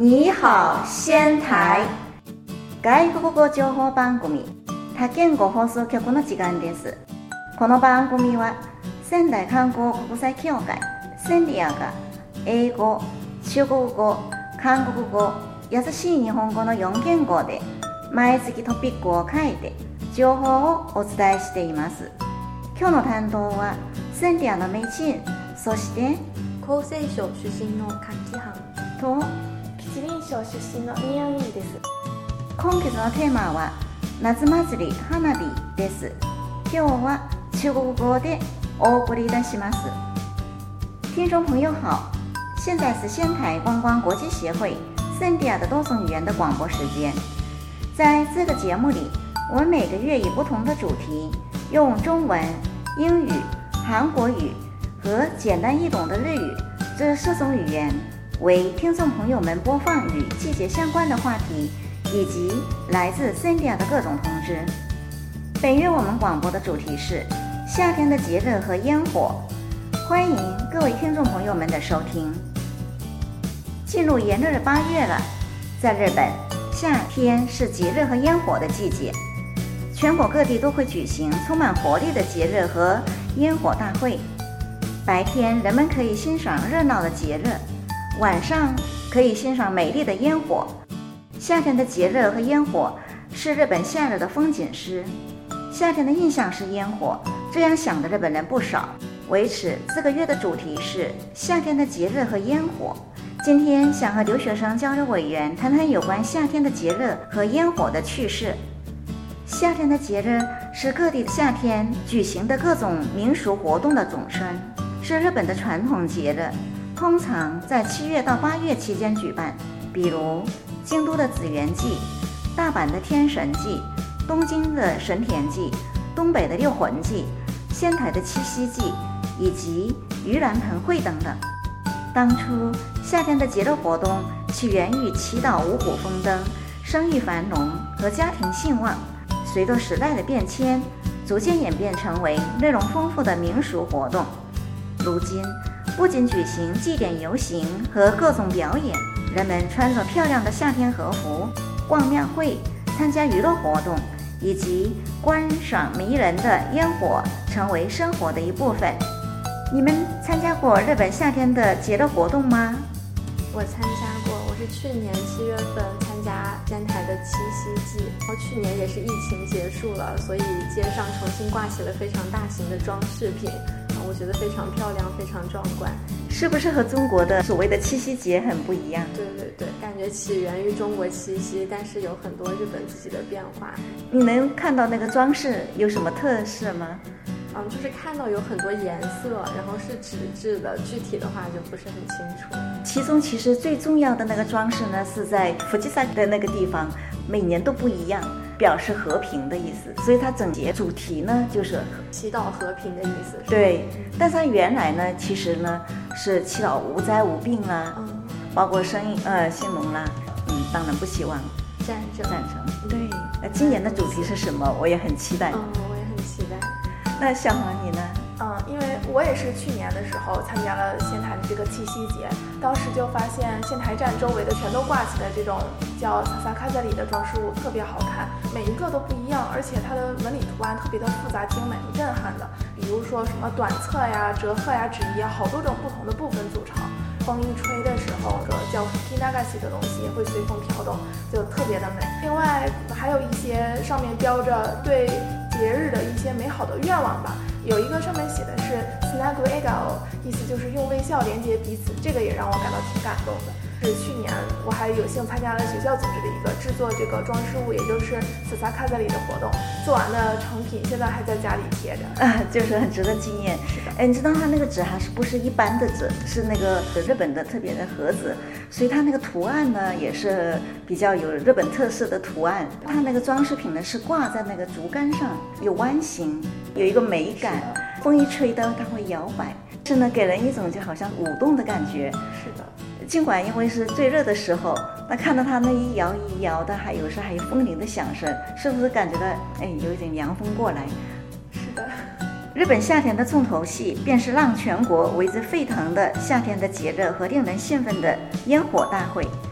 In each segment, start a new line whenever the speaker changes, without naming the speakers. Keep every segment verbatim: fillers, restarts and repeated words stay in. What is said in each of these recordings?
你好仙台。外国語情報番組他県語放送局の時間です。この番組は仙台観光国際協会センリアが英語、中国語、韓国語、優しい日本語のよん言語で毎月トピックを変えて情報をお伝えしています。今日の担当はセンリアのメイチン、そして
厚生省出身のカキハン
と
吉林省出身のミヤンイです。
今月のテーマは夏祭り花火です。今日は中国語でお送りいたします。听众朋友好，现在是仙台观光国际协会圣地亚的多种语言的广播时间。在这个节目里，我们每个月以不同的主题，用中文、英语、韩国语和简单易懂的日语这四种语言为听众朋友们播放与季节相关的话题以及来自圣地亚的各种通知。本月我们广播的主题是夏天的节日和烟火，欢迎各位听众朋友们的收听。进入炎热的八月了，在日本，夏天是节日和烟火的季节，全国各地都会举行充满活力的节日和烟火大会。白天人们可以欣赏热闹的节日，晚上可以欣赏美丽的烟火。夏天的节日和烟火是日本夏日的风景诗。夏天的印象是烟火，这样想的日本人不少。为此，这个月的主题是夏天的节日和烟火。今天想和留学生交流委员谈谈有关夏天的节日和烟火的趣事。夏天的节日是各地夏天举行的各种民俗活动的总称，是日本的传统节日，通常在七月到八月期间举办，比如京都的紫园祭、大阪的天神祭、东京的神田祭、东北的六魂祭、仙台的七夕祭以及盂兰盆会等等。当初夏天的节日活动起源于祈祷五谷丰登、生育繁荣和家庭兴旺，随着时代的变迁，逐渐演变成为内容丰富的民俗活动。如今不仅举行祭典游行和各种表演，人们穿着漂亮的夏天和服，逛庙会、参加娱乐活动以及观赏迷人的烟火成为生活的一部分。你们参加过日本夏天的节日活动吗？
我参加过，我是去年七月份参加仙台的七夕祭，然后去年也是疫情结束了，所以街上重新挂起了非常大型的装饰品，我觉得非常漂亮，非常壮观。
是不是和中国的所谓的七夕节很不一样？
对对对，感觉起源于中国七夕，但是有很多日本自己的变化。
你能看到那个装饰有什么特色吗？
嗯，就是看到有很多颜色，然后是纸质的，具体的话就不是很清楚。
其中其实最重要的那个装饰呢，是在富士山的那个地方，每年都不一样，表示和平的意思，所以它整节主题呢就是
祈祷和平的意思。
对，但是它原来呢，其实呢是祈祷无灾无病啦，嗯，包括生意呃兴隆啦，嗯，当然不希望
战争。
战争，对。那今年的主题是什么？我也很期待。
嗯，我也很期待。
那小黄你呢？
嗯，因为我也是去年的时候参加了仙台的这个七夕节，当时就发现仙台站周围的全都挂起的这种叫萨萨卡萨里的装饰物特别好看，每一个都不一样，而且它的纹理图案特别的复杂精美，震撼的。比如说什么短册呀、折鹤呀、纸仪啊，好多种不同的部分组成。风一吹的时候，这叫 kinagasi 的东西也会随风飘动，就特别的美。另外还有一些上面标着对节日的一些美好的愿望吧，有一个上面写的是 Snagu Egao， 意思就是用微笑连接彼此，这个也让我感到挺感动的。是去年我还有幸参加了学校组织的一个制作这个装饰物，也就是萨萨卡萨里的活动，做完的成品现在还在家里贴着
啊，就是很值得纪念。
是的，
哎，你知道它那个纸还是不是一般的纸，是那个日本的特别的盒子，所以它那个图案呢也是比较有日本特色的图案。它那个装饰品呢是挂在那个竹竿上，有弯形，有一个美感，风一吹的它会摇摆，是呢给人一种就好像舞动的感觉。
是的。
尽管因为是最热的时候，那看到它那一摇一摇的，还有时还有风铃的响声，是不是感觉到哎有一点凉风过来？
是的。
日本夏天的重头戏便是让全国为之沸腾的夏天的节日和令人兴奋的烟火大会。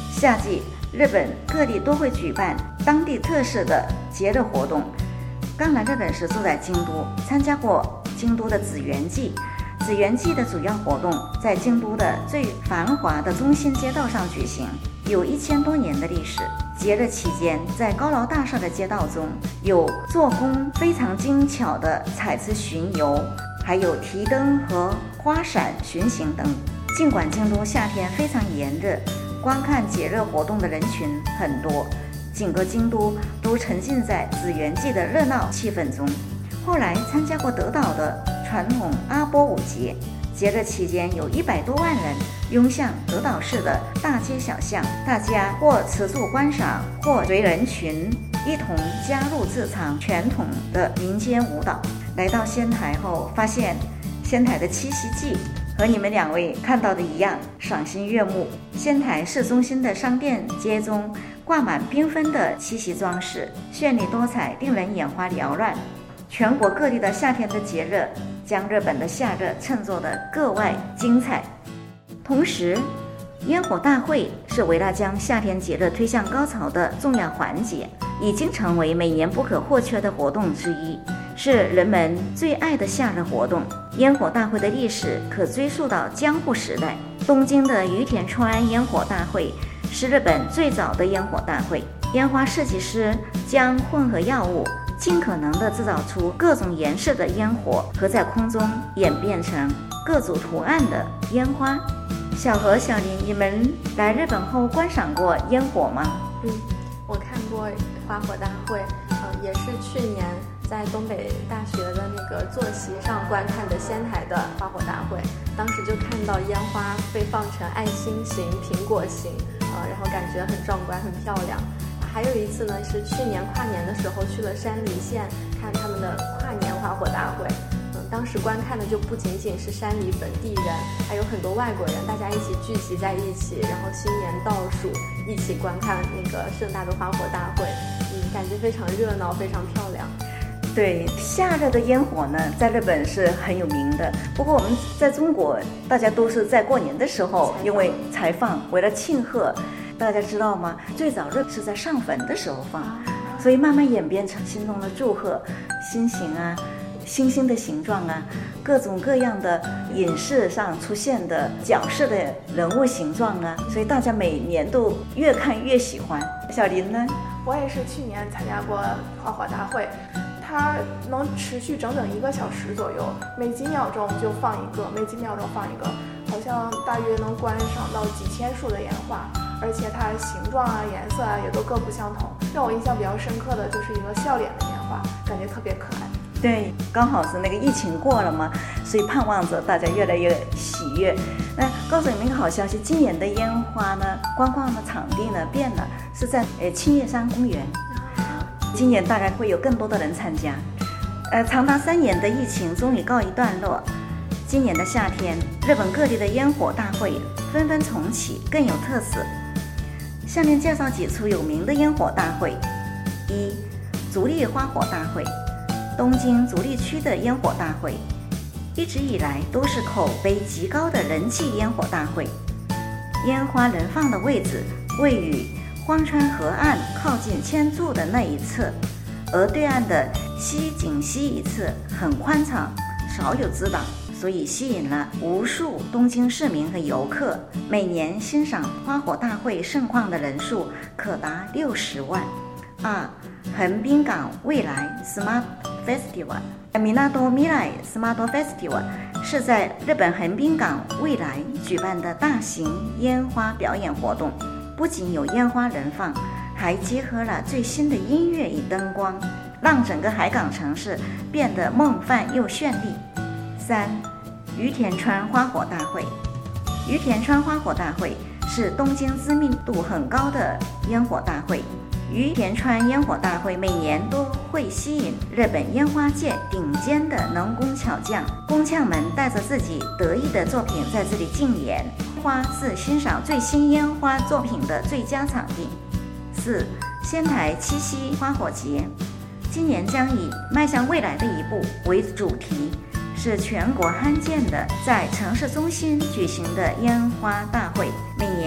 夏季，日本各地都会举办当地特色的节日活动。刚来日本时住在京都，参加过京都的紫园祭。紫园祭的主要活动在京都的最繁华的中心街道上举行，有一千多年的历史。节日期间，在高楼大厦的街道中有做工非常精巧的彩瓷巡游，还有提灯和花伞巡行等。尽管京都夏天非常炎热，观看节日活动的人群很多，整个京都都沉浸在紫园祭的热闹气氛中。后来参加过德岛的传统阿波舞节，节日期间有一百多万人涌向德岛市的大街小巷，大家或持续观赏，或随人群一同加入这场传统的民间舞蹈。来到仙台后，发现仙台的七夕祭和你们两位看到的一样，赏心悦目。仙台市中心的商店街中挂满缤纷的七夕装饰，绚丽多彩，令人眼花缭乱。全国各地的夏天的节日将日本的夏日衬作得格外精彩。同时，烟火大会是为了将夏天节日推向高潮的重要环节，已经成为每年不可或缺的活动之一，是人们最爱的夏日活动。烟火大会的历史可追溯到江户时代，东京的隅田川烟火大会是日本最早的烟火大会。烟花设计师将混合药物尽可能地制造出各种颜色的烟火，和在空中演变成各种图案的烟花。小何、小林，你们来日本后观赏过烟火吗？
嗯，我看过花火大会，呃，也是去年在东北大学的那个坐席上观看的仙台的花火大会。当时就看到烟花被放成爱心形、苹果形，呃，然后感觉很壮观、很漂亮。还有一次呢，是去年跨年的时候去了山梨县看他们的跨年花火大会。嗯，当时观看的就不仅仅是山梨本地人，还有很多外国人，大家一起聚集在一起，然后新年倒数，一起观看那个盛大的花火大会。嗯，感觉非常热闹，非常漂亮。
对，夏日的烟火呢，在日本是很有名的。不过我们在中国，大家都是在过年的时候，因为才放，为了庆贺。大家知道吗？最早日是在上坟的时候放，所以慢慢演变成心中的祝贺，心形啊，星星的形状啊，各种各样的影视上出现的角色的人物形状啊，所以大家每年都越看越喜欢。小林呢？
我也是去年参加过花火大会，它能持续整整一个小时左右，每几秒钟就放一个，每几秒钟放一个，好像大约能观赏到几千束的烟花。而且它形状啊、颜色啊也都各不相同。让我印象比较深刻的就是一个笑脸的烟花，感觉特别可爱。
对，刚好是那个疫情过了嘛，所以盼望着大家越来越喜悦。那告诉你们一个好消息，今年的烟花呢，观光的场地呢变了，是在呃青叶山公园。今年大概会有更多的人参加。呃，长达三年的疫情终于告一段落。今年的夏天，日本各地的烟火大会纷纷重启，更有特色。下面介绍几处有名的烟火大会。一、足利花火大会，东京足利区的烟火大会，一直以来都是口碑极高的人气烟火大会。烟花能放的位置位于荒川河岸靠近千柱的那一侧，而对岸的西景溪一侧很宽敞，少有之挡，所以吸引了无数东京市民和游客。每年欣赏花火大会盛况的人数可达六十万。二、横滨港未来 Smart Festival， Minato Mirai Smart Festival 是在日本横滨港未来举办的大型烟花表演活动，不仅有烟花人放，还结合了最新的音乐与灯光，让整个海港城市变得梦幻又绚丽。三、隅田川花火大会。隅田川花火大会是东京知名度很高的烟火大会。隅田川烟火大会每年都会吸引日本烟花界顶尖的能工巧匠，工匠们带着自己得意的作品在这里竞演。花是欣赏最新烟花作品的最佳场地。四、仙台七夕花火节，今年将以迈向未来的一步为主题，是全国罕见的在城市中心举行的烟花大会。每年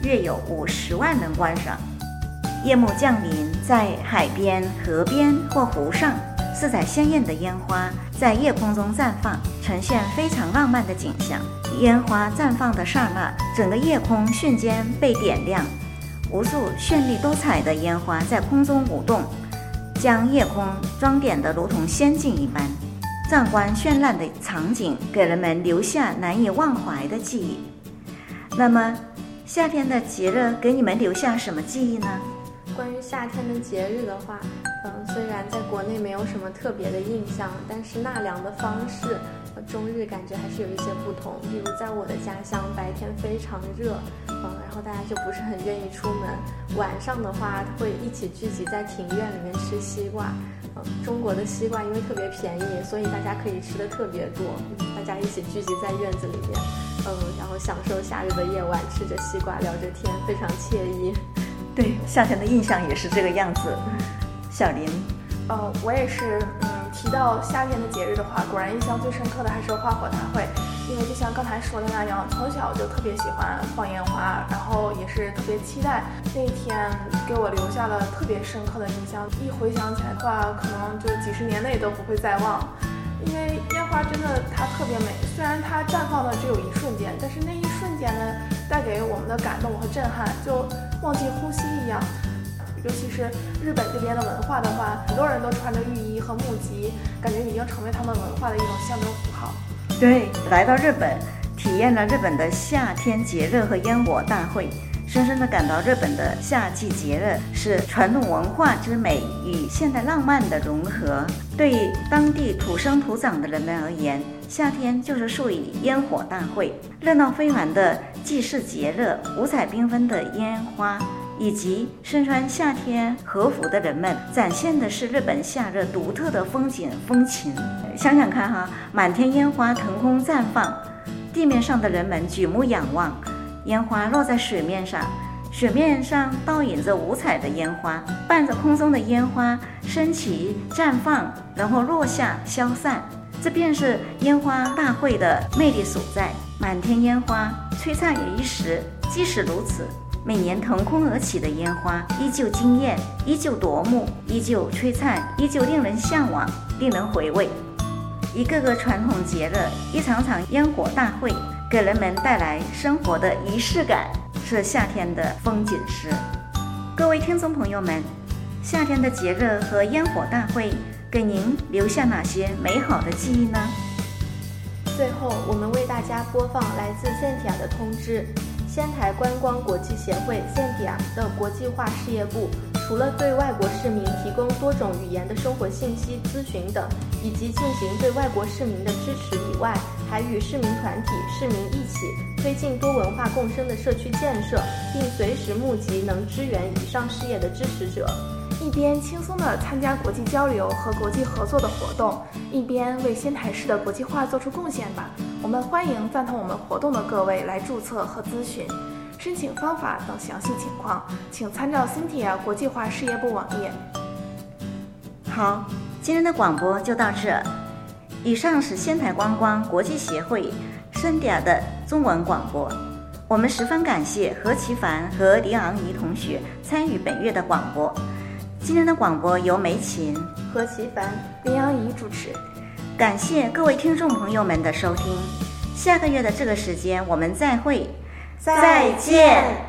约有五十万人观赏。夜幕降临，在海边、河边或湖上，四彩鲜艳的烟花在夜空中绽放，呈现非常浪漫的景象。烟花绽放的刹那，整个夜空瞬间被点亮，无数绚丽多彩的烟花在空中舞动，将夜空装点得如同仙境一般。壮观绚烂的场景给人们留下难以忘怀的记忆。那么，夏天的节日给你们留下什么记忆呢？
关于夏天的节日的话，嗯，虽然在国内没有什么特别的印象，但是纳凉的方式和中日感觉还是有一些不同。比如在我的家乡，白天非常热，嗯，然后大家就不是很愿意出门。晚上的话，会一起聚集在庭院里面吃西瓜。嗯，中国的西瓜因为特别便宜，所以大家可以吃的特别多。大家一起聚集在院子里面，嗯，然后享受夏日的夜晚，吃着西瓜聊着天，非常惬意。
对，夏天的印象也是这个样子。小林，
呃，我也是，嗯，提到夏天的节日的话，果然印象最深刻的还是花火大会，因为就像刚才说的那样，从小就特别喜欢放烟花，然后也是特别期待那一天，给我留下了特别深刻的印象。一回想起来的话，可能就几十年内都不会再忘。因为烟花真的它特别美，虽然它绽放的只有一瞬间，但是那一瞬间呢，带给我们的感动和震撼，就忘记呼吸一样。尤其是日本这边的文化的话，很多人都穿着浴衣和木屐，感觉已经成为他们文化的一种象征符号。
对，来到日本，体验了日本的夏天节日和烟火大会，深深地感到日本的夏季节日是传统文化之美与现代浪漫的融合。对当地土生土长的人们而言，夏天就是属于烟火大会，热闹非凡的祭祀节日，五彩缤纷的烟花，以及身穿夏天和服的人们，展现的是日本夏日独特的风景风情。想想看哈，满天烟花腾空绽放，地面上的人们举目仰望，烟花落在水面上，水面上倒映着五彩的烟花，伴着空中的烟花升起绽放，然后落下消散。这便是烟花大会的魅力所在。满天烟花璀璨也一时，即使如此，每年腾空而起的烟花依旧惊艳，依旧夺目，依旧璀璨，依旧令人向往，令人回味。一个个传统节日，一场场烟火大会，给人们带来生活的仪式感，是夏天的风景诗。各位听众朋友们，夏天的节日和烟火大会给您留下哪些美好的记忆呢？
最后，我们为大家播放来自 Sentia 的通知。仙台观光国际协会 Sentia 的国际化事业部，除了对外国市民提供多种语言的生活信息、咨询等，以及进行对外国市民的支持以外，还与市民团体、市民一起推进多文化共生的社区建设，并随时募集能支援以上事业的支持者。
一边轻松地参加国际交流和国际合作的活动，一边为仙台市的国际化做出贡献吧。我们欢迎赞同我们活动的各位来注册和咨询，申请方法等详细情况，请参照 Sentia 国际化事业部网页。
好，今天的广播就到这。以上是仙台观光国际协会 Sentia 的中文广播。我们十分感谢何其凡和李昂怡同学参与本月的广播。今天的广播由梅琴、
何其凡、
林阳怡主持。
感谢各位听众朋友们的收听。下个月的这个时间我们再会，
再见。